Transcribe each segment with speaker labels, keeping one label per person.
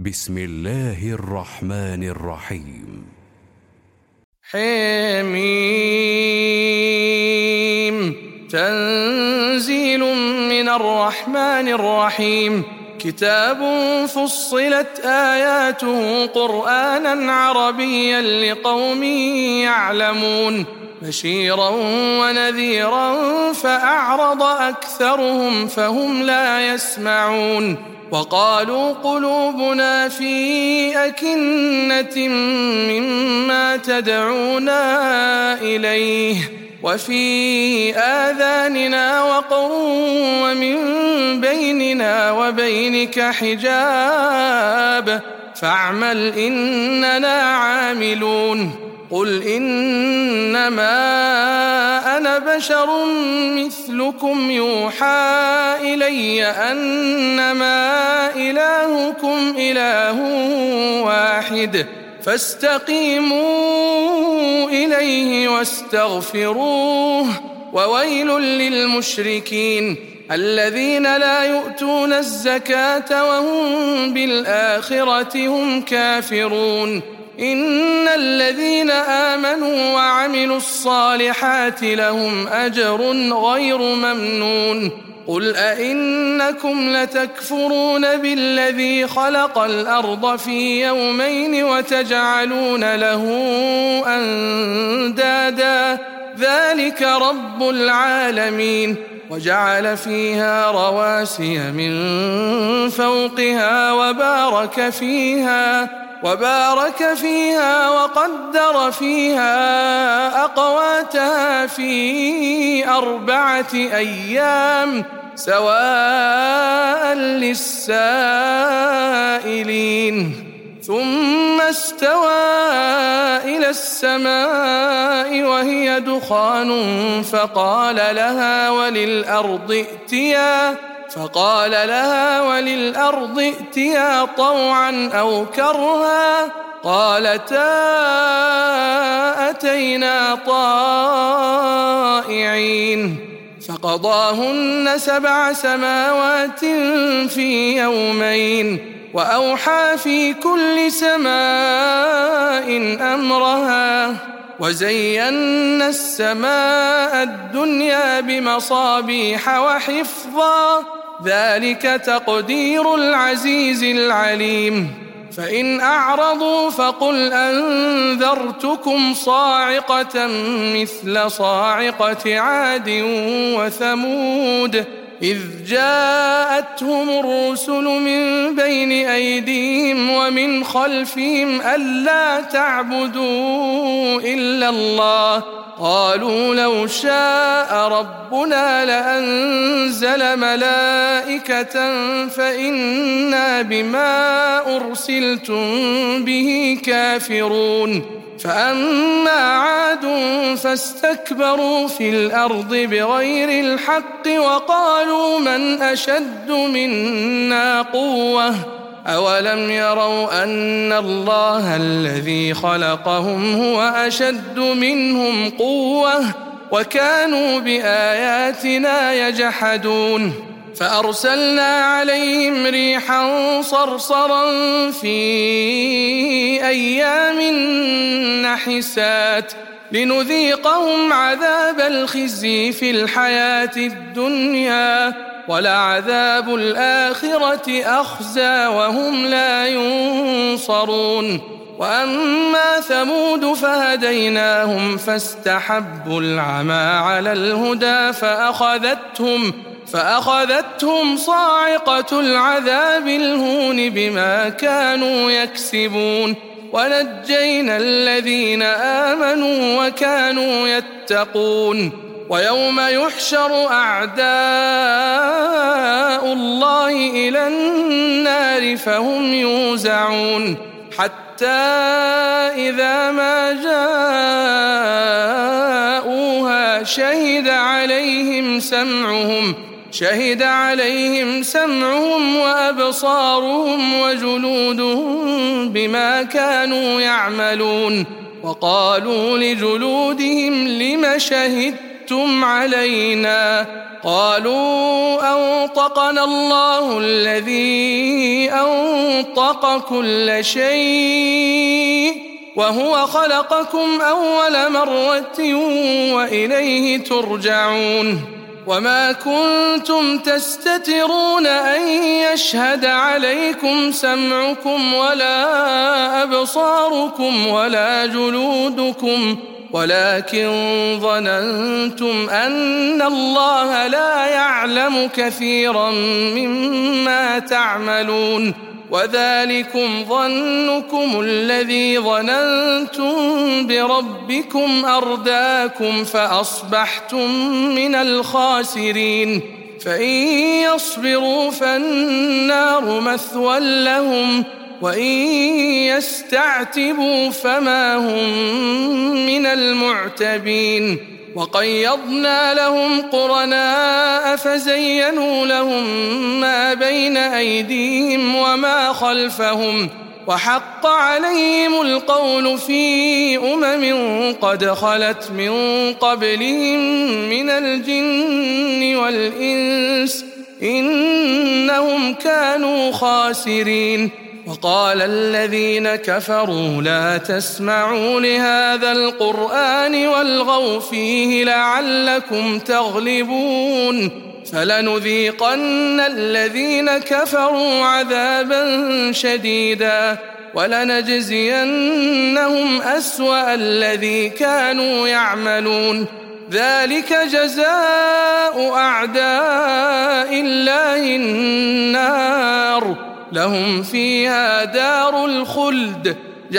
Speaker 1: بسم الله الرحمن الرحيم.
Speaker 2: حميم. تنزيل من الرحمن الرحيم. كتاب فصلت آياته قرآنا عربيا لقوم يعلمون بشيرا ونذيرا فأعرض أكثرهم فهم لا يسمعون وقالوا قلوبنا في أكنة مما تدعونا إليه وفي آذاننا وقر ومن بيننا وبينك حجاب فاعمل إننا عاملون قل إنما أنا بشر مثلكم يوحى إلي أنما إلهكم إله واحد فاستقيموا إليه واستغفروه وويل للمشركين الذين لا يؤتون الزكاة وهم بالآخرة هم كافرون إن الذين آمنوا وعملوا الصالحات لهم أجر غير ممنون قل أئنكم لتكفرون بالذي خلق الأرض في يومين وتجعلون له أندادا ذلك رب العالمين وجعل فيها رواسي من فوقها وبارك فيها وقدر فيها أقواتها في 4 أيام سواء للسائلين ثم استوى إلى السماء وهي دخان فقال لها وللأرض ائتيا طوعا أو كرها قالتا أتينا طائعين فقضاهن 7 سماوات في يومين وأوحى في كل سماء أمرها وزينا السماء الدنيا بمصابيح وحفظا ذلك تقدير العزيز العليم فإن أعرضوا فقل أنذرتكم صاعقة مثل صاعقة عاد وثمود إذ جاءتهم الرسل من بين أيديهم ومن خلفهم ألا تعبدوا إلا الله قالوا لو شاء ربنا لأنزل ملائكة فإنا بما أرسلتم به كافرون فأما عاد فاستكبروا في الأرض بغير الحق وقالوا من أشد منا قوة أولم يروا أن الله الذي خلقهم هو أشد منهم قوة وكانوا بآياتنا يجحدون فأرسلنا عليهم ريحا صرصرا في أيام نحسات لنذيقهم عذاب الخزي في الحياة الدنيا ولعذاب الآخرة أخزى وهم لا ينصرون وأما ثمود فهديناهم فاستحبوا العمى على الهدى فأخذتهم صاعقة العذاب الهون بما كانوا يكسبون ونجينا الذين آمنوا وكانوا يتقون ويوم يحشر أعداء الله إلى النار فهم يوزعون حتى إذا ما جاءوها شهد عليهم سمعهم وأبصارهم وجلودهم بما كانوا يعملون وقالوا لجلودهم لم شهدتم شهدتم علينا؟ قالوا أنطقنا الله الذي أنطق كل شيء وهو خلقكم أول مرة وإليه ترجعون. وما كنتم تستترون أن يشهد عليكم سمعكم ولا أبصاركم ولا جلودكم ولكن ظننتم أن الله لا يعلم كثيرا مما تعملون، وذلكم ظنكم الذي ظننتم بربكم أرداكم فأصبحتم من الخاسرين. فإن يصبروا فالنار مثوى لهم وإن يستعتبوا فما هم من المعتبين. وقيضنا لهم قرناء فزينوا لهم ما بين أيديهم وما خلفهم وحق عليهم القول في قد خلت من قبلهم من الجن والإنس إنهم كانوا خاسرين. وقال الذين كفروا لا تسمعوا لهذا القرآن والغوا فيه لعلكم تغلبون. فلنذيقن الذين كفروا عذابا شديدا ولنجزينهم أسوأ الذي كانوا يعملون. ذلك جزاء أعداء الله النار لهم فيها دار الخلد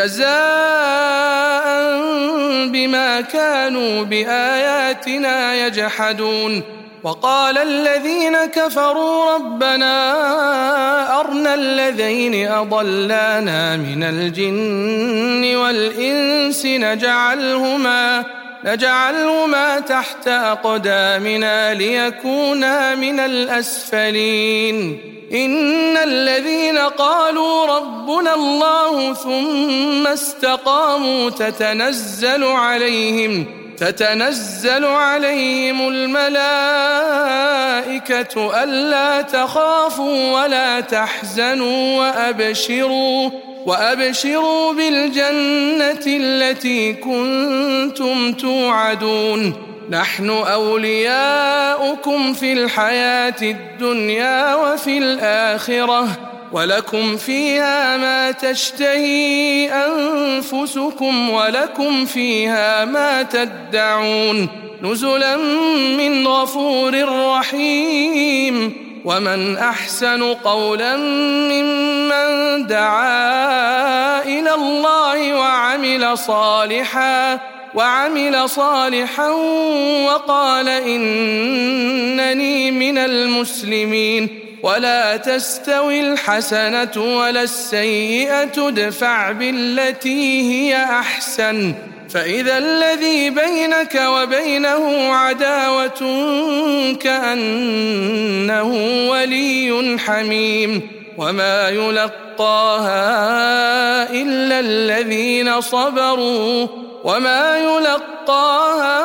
Speaker 2: جزاء بما كانوا بآياتنا يجحدون. وقال الذين كفروا ربنا أرنا الذين أضلانا من الجن والإنس نجعلهما تحت أقدامنا ليكونا من الأسفلين. إن الذين قالوا ربنا الله ثم استقاموا تتنزل عليهم الملائكة ألا تخافوا ولا تحزنوا وأبشروا بالجنة التي كنتم توعدون. نحن أولياؤكم في الحياة الدنيا وفي الآخرة ولكم فيها ما تشتهي أنفسكم ولكم فيها ما تدعون نزلا من غفور رحيم. ومن أحسن قولا ممن دعا إلى الله وعمل صالحا وقال إنني من المسلمين. ولا تستوي الحسنة ولا السيئة ادفع بالتي هي أحسن فإذا الذي بينك وبينه عداوة كأنه ولي حميم. وما يلقاها إلا الذين صبروا وما يلقاها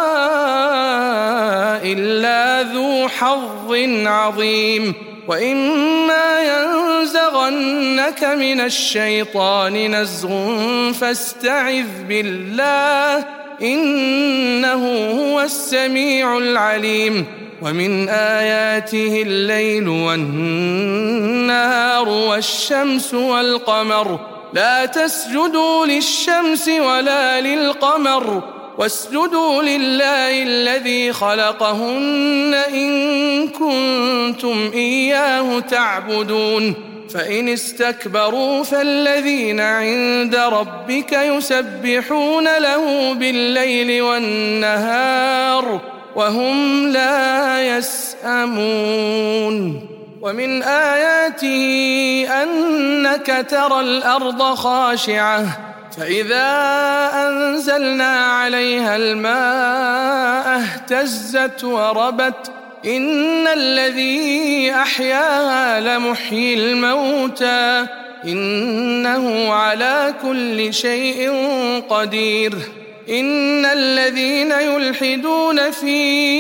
Speaker 2: إلا ذو حظ عظيم. وإما ينزغنك من الشيطان نزغ فاستعذ بالله إنه هو السميع العليم. ومن آياته الليل والنهار والشمس والقمر لا تسجدوا للشمس ولا للقمر واسجدوا لله الذي خلقهن إن كنتم إياه تعبدون. فإن استكبروا فالذين عند ربك يسبحون له بالليل والنهار وهم لا يسأمون. ومن آياته أنك ترى الأرض خاشعة فإذا أنزلنا عليها الماء اهتزت وربت إن الذي أحياها لمحيي الموتى إنه على كل شيء قدير. إن الذين يلحدون في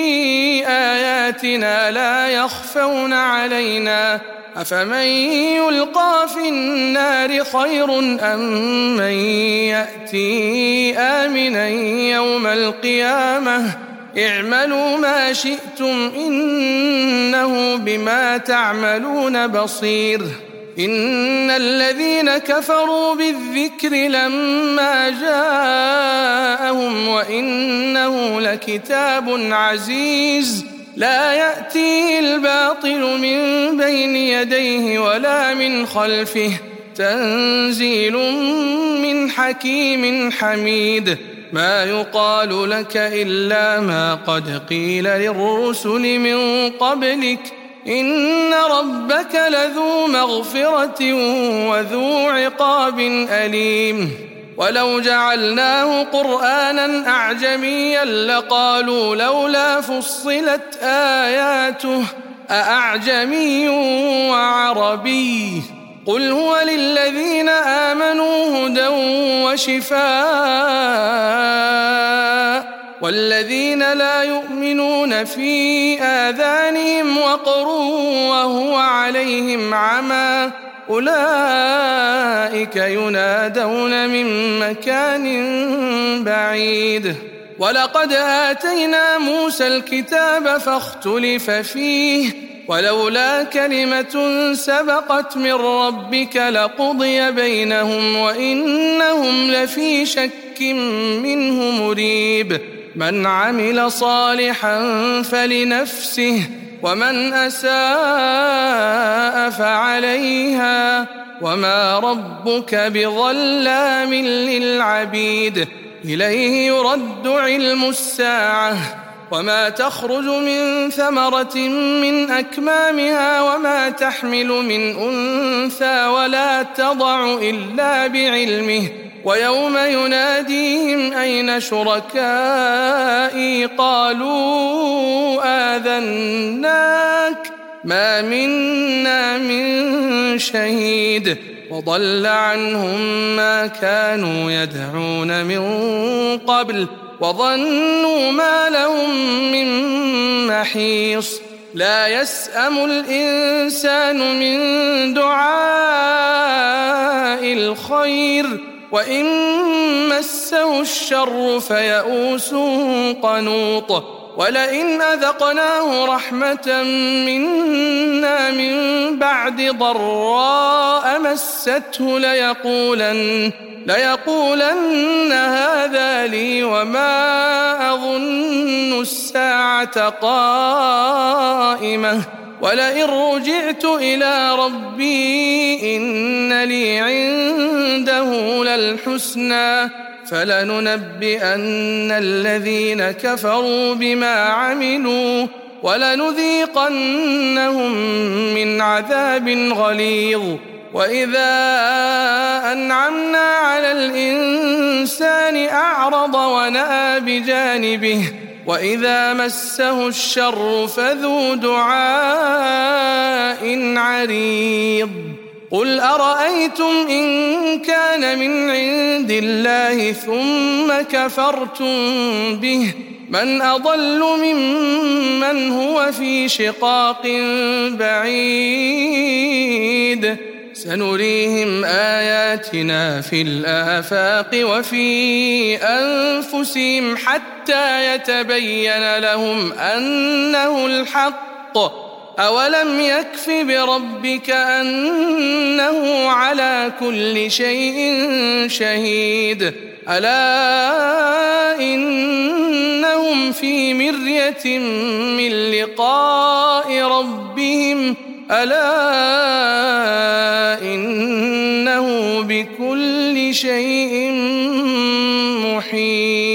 Speaker 2: آياتنا لا يخفون علينا أفمن يلقى في النار خير أم من يأتي آمنا يوم القيامة اعملوا ما شئتم إنه بما تعملون بصير إن الذين كفروا بالذكر لما جاءهم وإنه لكتاب عزيز لا يأتيه الباطل من بين يديه ولا من خلفه تنزيل من حكيم حميد ما يقال لك إلا ما قد قيل للرسل من قبلك إن ربك لذو مغفرة وذو عقاب أليم ولو جعلناه قرآنا أعجميا لقالوا لولا فصلت آياته أأعجمي وعربي قل هو للذين آمنوا هدى وشفاء والذين لا يؤمنون في آذانهم وقر وهو عليهم عمى أولئك ينادون من مكان بعيد ولقد آتينا موسى الكتاب فاختلف فيه ولولا كلمة سبقت من ربك لقضي بينهم وإنهم لفي شك منه مريب من عمل صالحا فلنفسه ومن أساء فعليها وما ربك بظلام للعبيد إليه يرد علم الساعة وما تخرج من ثمرة من أكمامها وما تحمل من أنثى ولا تضع إلا بعلمه ويوم يناديهم أين شركائي قالوا آذناك ما منا من شهيد وضل عنهم ما كانوا يدعون من قبل وظنوا ما لهم من محيص لا يسأم الإنسان من دعاء الخير وإن مسه الشر فيئوس قنوط ولئن أذقناه رحمة منا من بعد ضراء مسته ليقولن هذا لي وما أظن الساعة قائمة ولئن رجعت إلى ربي إن لي عنده للحسنى فلننبئن الذين كفروا بما عملوا ولنذيقنهم من عذاب غليظ وإذا أنعمنا على الإنسان أعرض ونأى بجانبه وإذا مسه الشر فذو دعاء عريض قل أرأيتم إن كان من عند الله ثم كفرتم به من أضل ممن هو في شقاق بعيد سنريهم آياتنا في الآفاق وفي أنفسهم حتى يتبين لهم أنه الحق أولم يكف بربك أنه على كل شيء شهيد ألا إنهم في مرية من لقاء ربهم ألا إنه بكل شيء محيط